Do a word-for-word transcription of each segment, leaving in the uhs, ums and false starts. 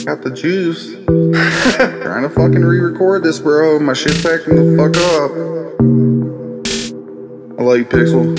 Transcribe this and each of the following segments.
Got the juice. Trying to fucking re-record this, bro. My shit's acting the fuck up. I love you, Pixel.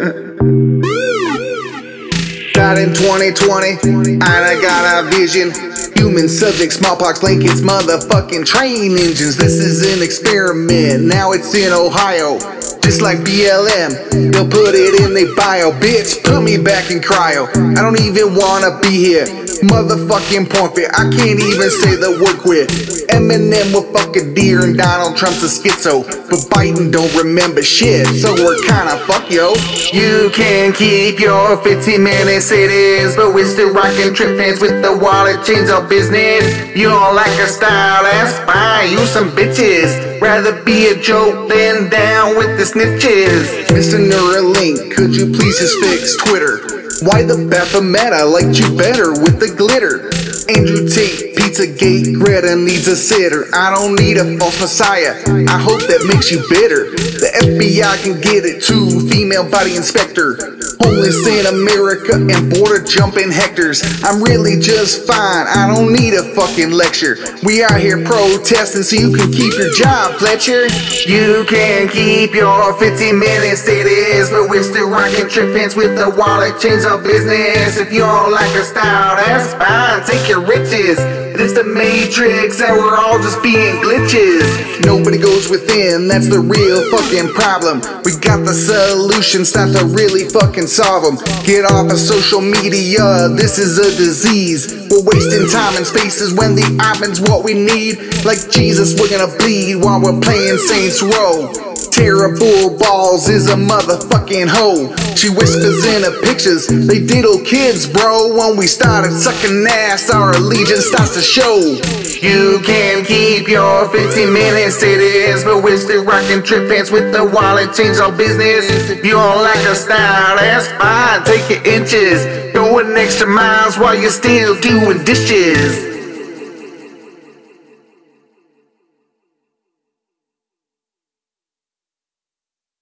Died in twenty twenty, and I got a vision. Human subject, smallpox, Lincoln's motherfucking train engines. This is an experiment, now it's in Ohio. Just like B L M, they'll put it in their bio. Bitch, put me back in cryo. I don't even wanna be here. Motherfucking point fit, I can't even say the word quit. Eminem will fuck a deer and Donald Trump's a schizo, but Biden don't remember shit, so we're kinda fuck, yo. You can keep your fifteen minute cities, but we're still rocking trip pants with the wallet chains of business. You don't like our style, that's fine, you some bitches. Rather be a joke than down with the snitches. Mister Neuralink, could you please just fix Twitter? Why the Baphomet? I liked you better with the glitter. Andrew Tate, Pizzagate, Greta needs a sitter. I don't need a false messiah, I hope that makes you bitter. The F B I can get it too, female body inspector. Homeless in America and border jumping hectors. I'm really just fine, I don't need a fucking lecture. We out here protesting so you can keep your job, Fletcher. You can keep your fifteen minute cities, but we're still rocking trip pants with the wallet chains of business. If you don't like our style, that's fine, take your riches. It's the Matrix and we're all just being glitches. Nobody goes within, that's the real fucking problem. We got the solutions, time to really fucking solve them. Get off of social media, this is a disease. We're wasting time and spaces when the option's what we need. Like Jesus, we're gonna bleed while we're playing Saints Row. Terrible Balls is a motherfucking hoe. She whispers in her pictures, they diddle kids, bro. When we started sucking ass, our allegiance starts to show. You can keep your fifteen minute cities, but we're still rocking trip pants with the wallet chains on business. If you don't like our style, that's fine, take your inches. Going extra miles while you're still doing dishes.